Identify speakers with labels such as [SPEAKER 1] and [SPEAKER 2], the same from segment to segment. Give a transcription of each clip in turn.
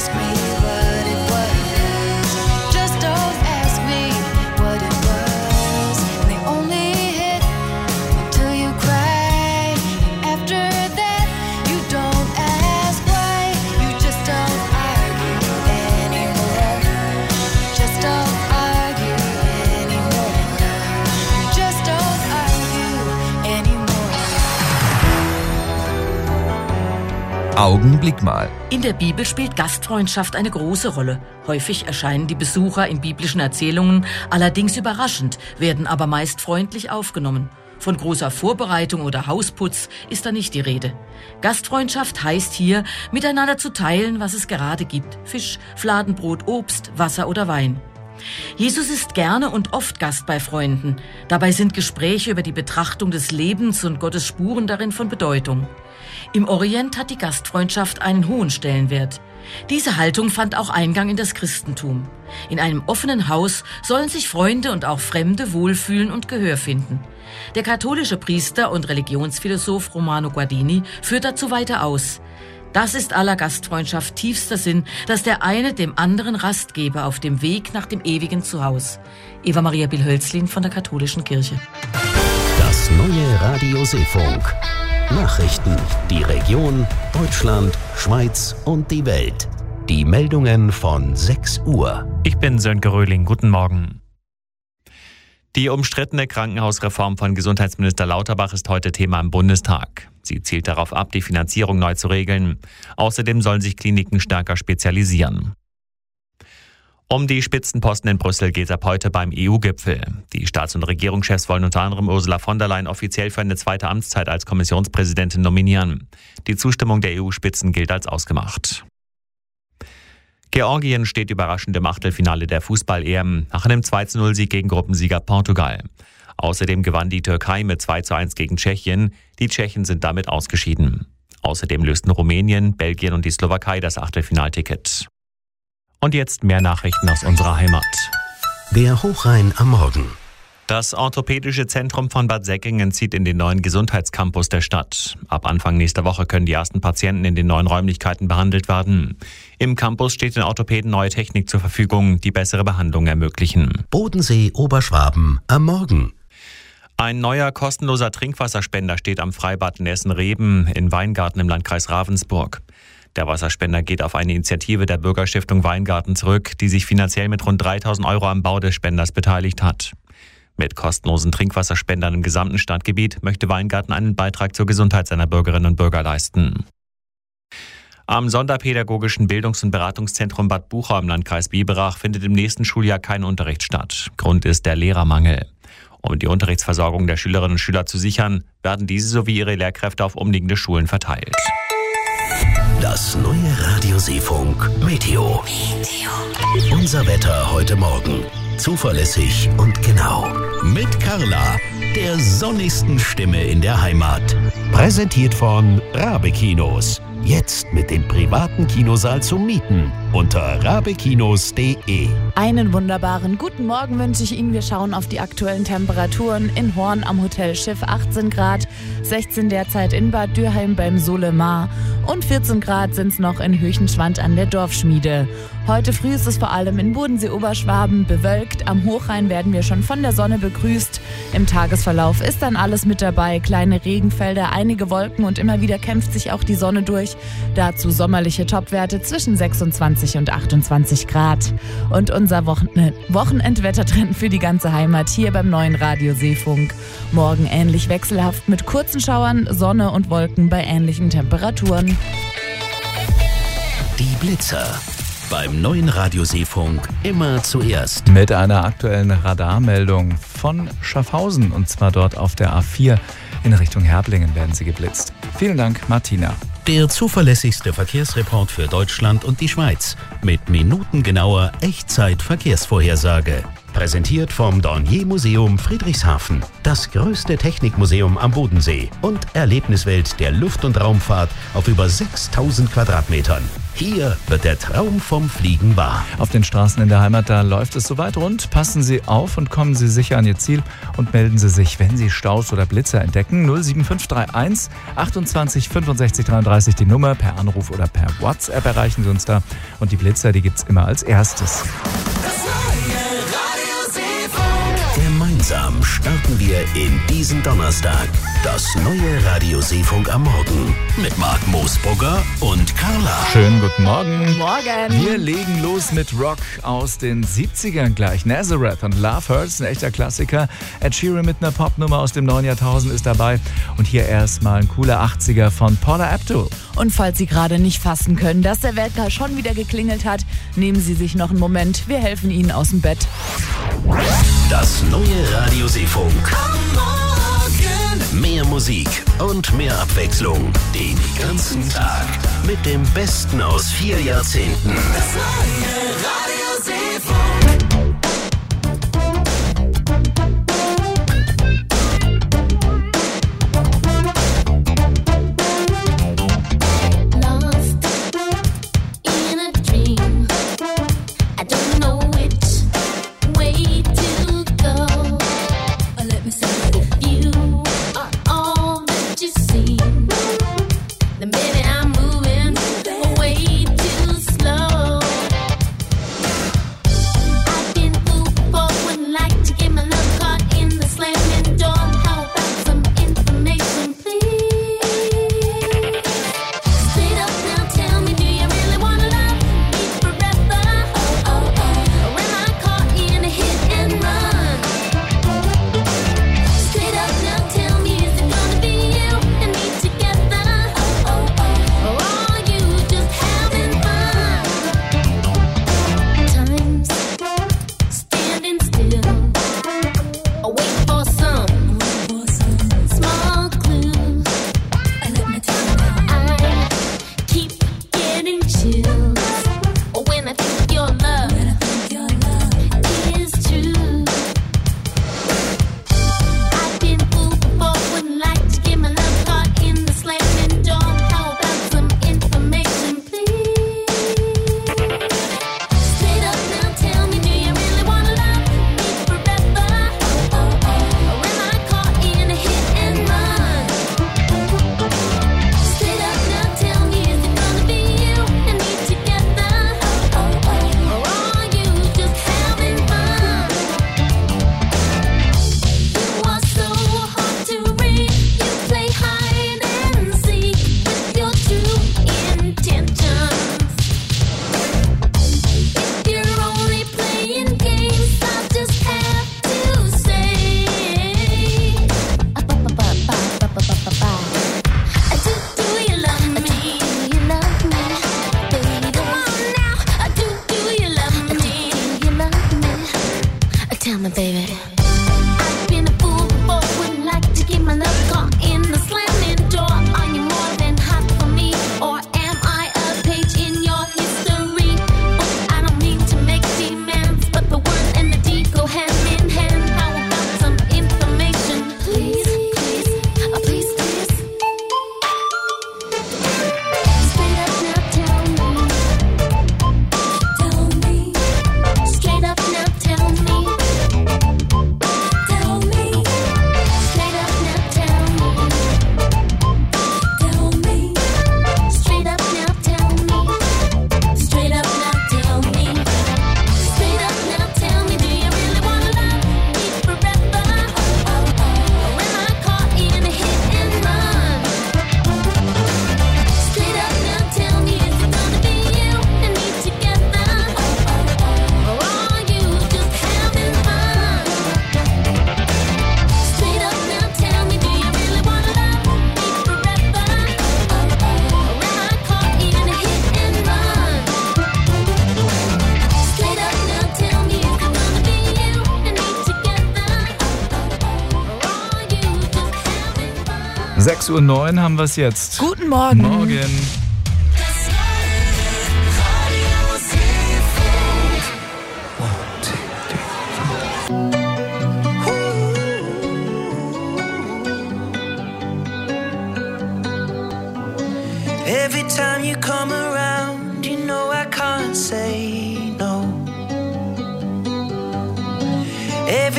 [SPEAKER 1] ask me what it was. Just don't ask me what it was. And they only hit until you cry. After that, you don't ask why. You just don't argue anymore. Just don't argue anymore. You just don't argue anymore.
[SPEAKER 2] Augenblick mal.
[SPEAKER 3] In der Bibel spielt Gastfreundschaft eine große Rolle. Häufig erscheinen die Besucher in biblischen Erzählungen allerdings überraschend, werden aber meist freundlich aufgenommen. Von großer Vorbereitung oder Hausputz ist da nicht die Rede. Gastfreundschaft heißt hier, miteinander zu teilen, was es gerade gibt. Fisch, Fladenbrot, Obst, Wasser oder Wein. Jesus ist gerne und oft Gast bei Freunden. Dabei sind Gespräche über die Betrachtung des Lebens und Gottes Spuren darin von Bedeutung. Im Orient hat die Gastfreundschaft einen hohen Stellenwert. Diese Haltung fand auch Eingang in das Christentum. In einem offenen Haus sollen sich Freunde und auch Fremde wohlfühlen und Gehör finden. Der katholische Priester und Religionsphilosoph Romano Guardini führt dazu weiter aus. Das ist aller Gastfreundschaft tiefster Sinn, dass der eine dem anderen Rast gebe auf dem Weg nach dem ewigen Zuhause. Eva Maria Bill-Hölzlin von der Katholischen Kirche.
[SPEAKER 4] Das neue Radio Seefunk. Nachrichten, die Region, Deutschland, Schweiz und die Welt. Die Meldungen von 6 Uhr.
[SPEAKER 5] Ich bin Sönke Röhling. Guten Morgen. Die umstrittene Krankenhausreform von Gesundheitsminister Lauterbach ist heute Thema im Bundestag. Sie zielt darauf ab, die Finanzierung neu zu regeln. Außerdem sollen sich Kliniken stärker spezialisieren. Um die Spitzenposten in Brüssel geht es ab heute beim EU-Gipfel. Die Staats- und Regierungschefs wollen unter anderem Ursula von der Leyen offiziell für eine zweite Amtszeit als Kommissionspräsidentin nominieren. Die Zustimmung der EU-Spitzen gilt als ausgemacht. Georgien steht überraschend im Achtelfinale der Fußball-EM nach einem 2:0-Sieg gegen Gruppensieger Portugal. Außerdem gewann die Türkei mit 2:1 gegen Tschechien. Die Tschechen sind damit ausgeschieden. Außerdem lösten Rumänien, Belgien und die Slowakei das Achtelfinalticket. Und jetzt mehr Nachrichten aus unserer Heimat.
[SPEAKER 4] Der Hochrhein am Morgen.
[SPEAKER 5] Das Orthopädische Zentrum von Bad Säckingen zieht in den neuen Gesundheitscampus der Stadt. Ab Anfang nächster Woche können die ersten Patienten in den neuen Räumlichkeiten behandelt werden. Im Campus steht den Orthopäden neue Technik zur Verfügung, die bessere Behandlung ermöglichen.
[SPEAKER 4] Bodensee, Oberschwaben am Morgen.
[SPEAKER 5] Ein neuer kostenloser Trinkwasserspender steht am Freibad Nessen-Reben in Weingarten im Landkreis Ravensburg. Der Wasserspender geht auf eine Initiative der Bürgerstiftung Weingarten zurück, die sich finanziell mit rund 3.000 € am Bau des Spenders beteiligt hat. Mit kostenlosen Trinkwasserspendern im gesamten Stadtgebiet möchte Weingarten einen Beitrag zur Gesundheit seiner Bürgerinnen und Bürger leisten. Am Sonderpädagogischen Bildungs- und Beratungszentrum Bad Bucha im Landkreis Biberach findet im nächsten Schuljahr kein Unterricht statt. Grund ist der Lehrermangel. Um die Unterrichtsversorgung der Schülerinnen und Schüler zu sichern, werden diese sowie ihre Lehrkräfte auf umliegende Schulen verteilt.
[SPEAKER 4] Das neue Radio Seefunk Meteo. Unser Wetter heute Morgen. Zuverlässig und genau. Mit Carla, der sonnigsten Stimme in der Heimat. Präsentiert von Rabe Kinos. Jetzt mit dem privaten Kinosaal zum Mieten unter rabekinos.de.
[SPEAKER 6] Einen wunderbaren guten Morgen wünsche ich Ihnen. Wir schauen auf die aktuellen Temperaturen. In Horn am Hotel Schiff 18 Grad, 16 derzeit in Bad Dürheim beim Solemar und 14 Grad sind es noch in Höchenschwand an der Dorfschmiede. Heute früh ist es vor allem in Bodensee-Oberschwaben bewölkt. Am Hochrhein werden wir schon von der Sonne begrüßt. Im Tagesverlauf ist dann alles mit dabei. Kleine Regenfelder, einige Wolken und immer wieder kämpft sich auch die Sonne durch. Dazu sommerliche Topwerte zwischen 26 und 28 Grad. Und unser Wochenendwettertrend für die ganze Heimat hier beim neuen Radio Seefunk. Morgen ähnlich wechselhaft mit kurzen Schauern, Sonne und Wolken bei ähnlichen Temperaturen.
[SPEAKER 4] Die Blitzer. Beim neuen Radio Seefunk immer zuerst.
[SPEAKER 2] Mit einer aktuellen Radarmeldung von Schaffhausen und zwar dort auf der A4 in Richtung Herblingen werden sie geblitzt. Vielen Dank, Martina.
[SPEAKER 4] Der zuverlässigste Verkehrsreport für Deutschland und die Schweiz mit minutengenauer Echtzeit-Verkehrsvorhersage. Präsentiert vom Dornier Museum Friedrichshafen. Das größte Technikmuseum am Bodensee und Erlebniswelt der Luft- und Raumfahrt auf über 6000 Quadratmetern. Hier wird der Traum vom Fliegen wahr.
[SPEAKER 2] Auf den Straßen in der Heimat, da läuft es soweit rund. Passen Sie auf und kommen Sie sicher an Ihr Ziel und melden Sie sich, wenn Sie Staus oder Blitzer entdecken. 07531 28 65 33 die Nummer. Per Anruf oder per WhatsApp erreichen Sie uns da. Und die Blitzer, die gibt's immer als erstes.
[SPEAKER 4] Gemeinsam starten wir in diesen Donnerstag. Das neue Radio Seefunk am Morgen mit Marc Moosbrugger und Carla.
[SPEAKER 2] Schönen guten Morgen.
[SPEAKER 6] Morgen.
[SPEAKER 2] Wir legen los mit Rock aus den 70ern gleich. Nazareth und Love Hurts, ein echter Klassiker. Ed Sheeran mit einer Popnummer aus dem neuen Jahrtausend ist dabei. Und hier erstmal ein cooler 80er von Paula Abdul.
[SPEAKER 6] Und falls Sie gerade nicht fassen können, dass der Wecker schon wieder geklingelt hat, nehmen Sie sich noch einen Moment. Wir helfen Ihnen aus dem Bett.
[SPEAKER 4] Das neue Radio Seefunk. Mehr Musik und mehr Abwechslung. Den ganzen Tag. Mit dem Besten aus 4 Jahrzehnten. Das neue Radio Seefunk.
[SPEAKER 2] Um 6:09 Uhr haben wir es jetzt.
[SPEAKER 6] Guten Morgen.
[SPEAKER 2] Morgen.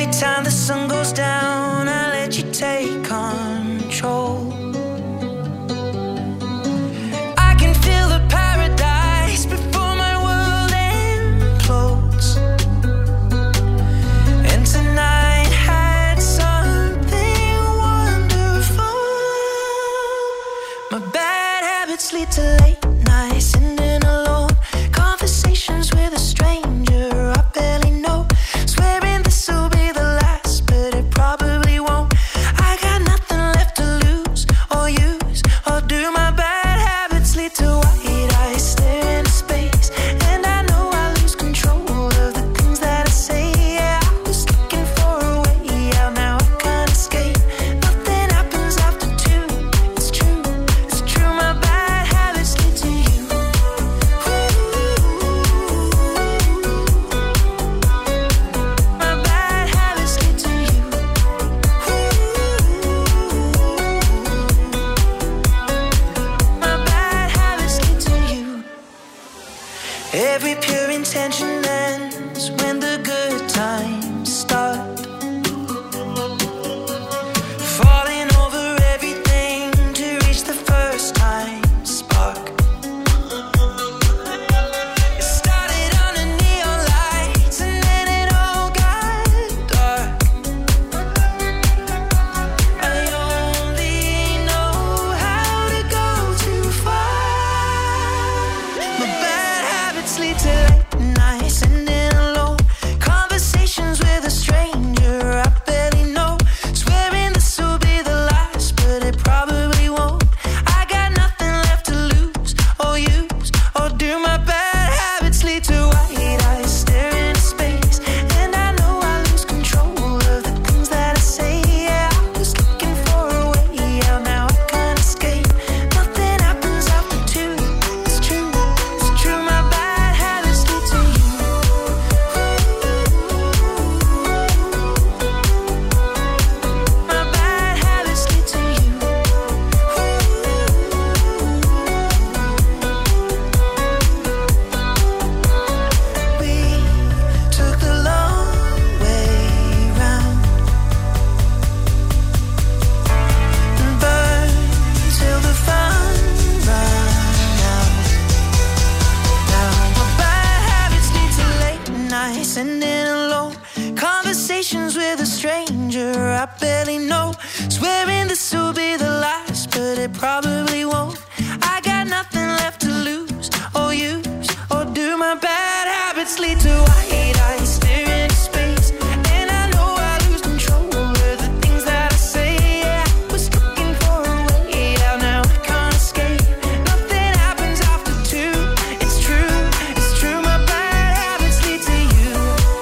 [SPEAKER 7] time the sun goes down, I let you take control. I can feel the paradise before my world implodes. And tonight had something wonderful. My bad habits lead to late nights, sitting alone, conversations with a stranger I barely know, swearing this will be the last, but it probably won't. I got nothing left to lose or use, or do my bad habits lead to white eyes stare into space, and I know I lose control of the things that I say. Yeah, I was looking for a way out, now I can't escape. Nothing happens after two. It's true, it's true. My bad habits lead to you. My bad habits lead to you. My bad habits lead to you. Every pure intention ends when the good times start. Falling over everything to reach the first time spark. It started under neon lights and then it all got dark. I only know how to go too far. My bad habits lead to late nights, sitting alone, conversations with a stranger I barely know, swearing this will be the last, but it probably won't. I got nothing left to lose or use, or do. My bad habits lead to white eyes stare into space, and I know I lose control of the things that I say. Yeah, I was looking for a way out, now I can't escape. Nothing happens after two. It's true, it's true. My bad habits lead to you. My bad habits lead to you. We took the long way round and burned till the fun ran out. Now my bad habits lead to late nights, sitting alone, conversations with a stranger I barely know, swearing this will be the last, but it probably won't. I got nothing left to lose or use, or do. My bad habits lead to white eyes stare into space, and I know I lose control of the things that I say. Yeah, I was looking for a way out, now I can't escape. Nothing happens after two. It's true, it's true. My bad habits lead to you.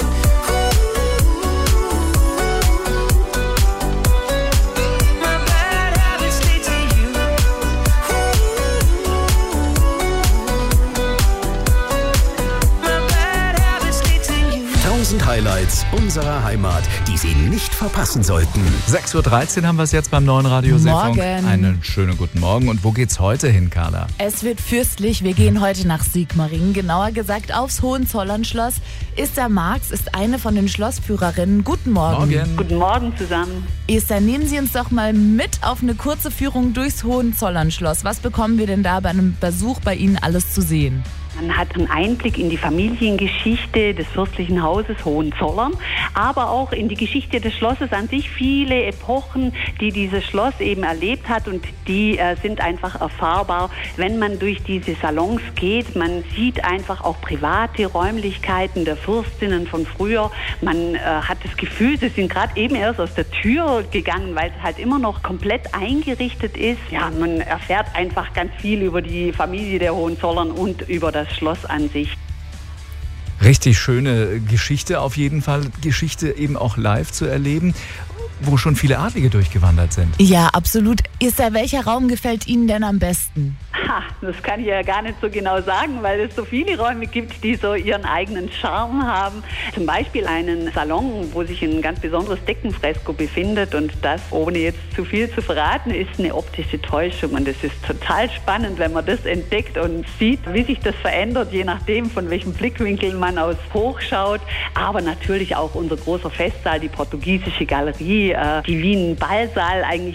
[SPEAKER 7] My bad habits lead to you. My bad habits lead to you.
[SPEAKER 4] 1000 Highlights unserer Heimat, die Sie nicht verpassen sollten.
[SPEAKER 2] 6.13 Uhr haben wir es jetzt beim neuen Radiosefunk.
[SPEAKER 6] Morgen.
[SPEAKER 2] Einen schönen guten Morgen. Und wo geht's heute hin, Carla?
[SPEAKER 6] Es wird fürstlich. Wir gehen heute nach Sigmaringen, genauer gesagt aufs Hohenzollernschloss. Esther Marx ist eine von den Schlossführerinnen. Guten Morgen.
[SPEAKER 2] Morgen.
[SPEAKER 8] Guten Morgen zusammen.
[SPEAKER 6] Esther, nehmen Sie uns doch mal mit auf eine kurze Führung durchs Hohenzollernschloss. Was bekommen wir denn da bei einem Besuch bei Ihnen alles zu sehen?
[SPEAKER 8] Man hat einen Einblick in die Familiengeschichte des fürstlichen Hauses Hohenzollern, aber auch in die Geschichte des Schlosses an sich. Viele Epochen, die dieses Schloss eben erlebt hat, und die sind einfach erfahrbar, wenn man durch diese Salons geht. Man sieht einfach auch private Räumlichkeiten der Fürstinnen von früher. Man hat das Gefühl, sie sind gerade eben erst aus der Tür gegangen, weil es halt immer noch komplett eingerichtet ist. Ja, man erfährt einfach ganz viel über die Familie der Hohenzollern und über das Schloss an sich.
[SPEAKER 2] Richtig schöne Geschichte auf jeden Fall. Geschichte eben auch live zu erleben, wo schon viele Adlige durchgewandert sind.
[SPEAKER 6] Ja, absolut. Esther, welcher Raum gefällt Ihnen denn am besten?
[SPEAKER 8] Das kann ich ja gar nicht so genau sagen, weil es so viele Räume gibt, die so ihren eigenen Charme haben. Zum Beispiel einen Salon, wo sich ein ganz besonderes Deckenfresko befindet und das, ohne jetzt zu viel zu verraten, ist eine optische Täuschung und es ist total spannend, wenn man das entdeckt und sieht, wie sich das verändert, je nachdem, von welchem Blickwinkel man aus hochschaut. Aber natürlich auch unser großer Festsaal, die portugiesische Galerie, die wie ein Ballsaal eigentlich